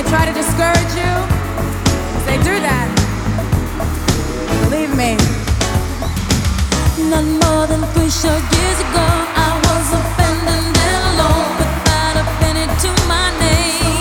try to discourage you, they do that. Believe me. Not more than 3 short years ago, I was abandoned and alone, without a penny to my name.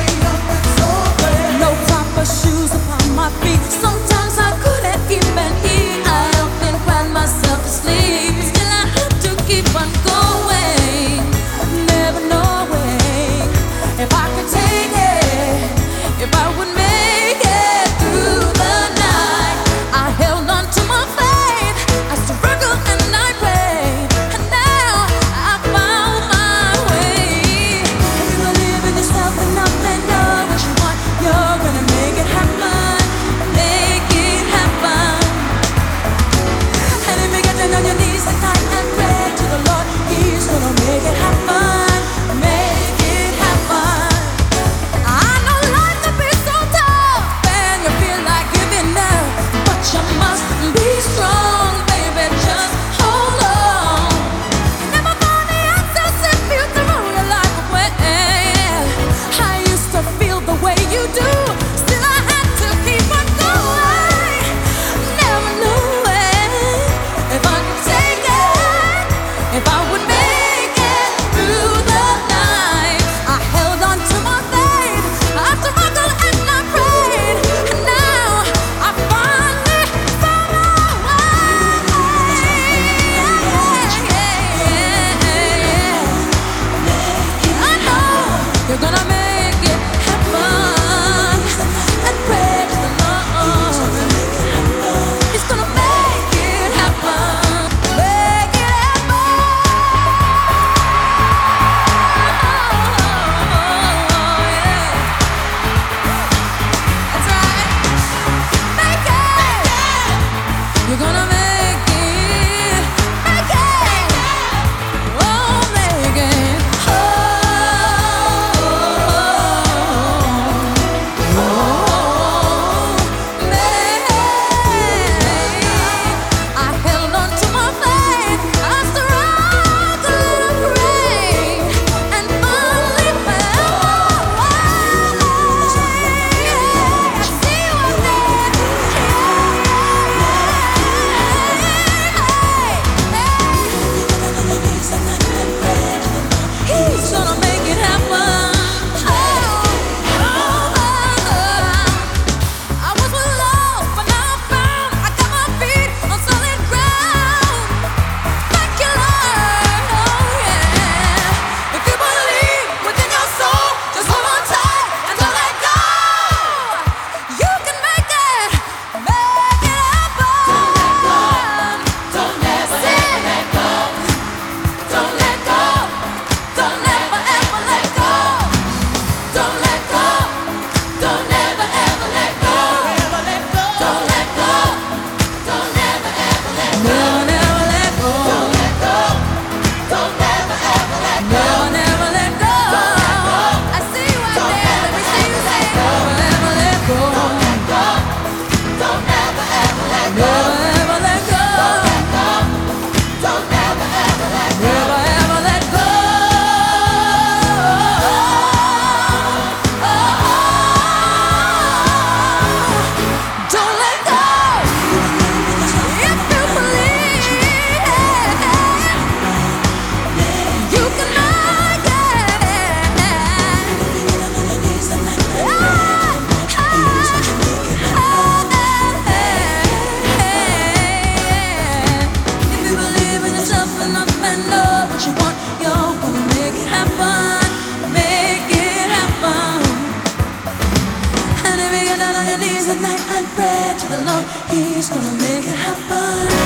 No proper shoes upon my feet. Sometimes I couldn't even eat. I often cried myself to sleep. Still I had to keep on going, never knowing if I could take it, if I would make it through the night. I held on to my faith, I struggled and I prayed, and now I found my way. If you believe in yourself enough and know what you want, you're gonna make it happen, make it happen. And if you get down on your knees tonight and pray to the Lord, He's gonna make it happen, make it happen. I know life can be so tough and you feel like giving up, but you must be strong, baby, just hold on. You never find the answers if you throw your life away. I used to feel the way you do, still I had to keep on going, never knowing if I could take it, if I would make it through the night. I held on to my faith, I struggled and I prayed, and now I finally found my way. I know you're gonna make it happen, and pray to the Lord. He's gonna make it happen, make it happen. That's right. Make it. You're gonna make it. Make it. Oh, make it. I held on to my faith, I struggled and prayed, and finally found my way. I see what He's gonna make it happen. I was lost, but now I'm found. I got my feet on solid ground. Thank you, Lord. Oh yeah. If you believe within your soul, just hold on tight and don't let go. You can make it happen. Don't ever let go. Don't let go. Don't ever ever let go. Don't let go. Don't ever ever let go. Don't let go. Don't ever ever let go. Never let go. Don't let go. Don't ever ever let go. Never let go. I see you out there. Let me see you say never let go. Don't let go. Don't ever ever let go. Never let go. Don't ever ever let go. Never ever let go. Don't let go. If you believe, you can make If you believe in yourself enough and know what you want, you're gonna make it happen, make it happen. And if you get down on your knees at night and pray to the Lord, He's gonna make it happen.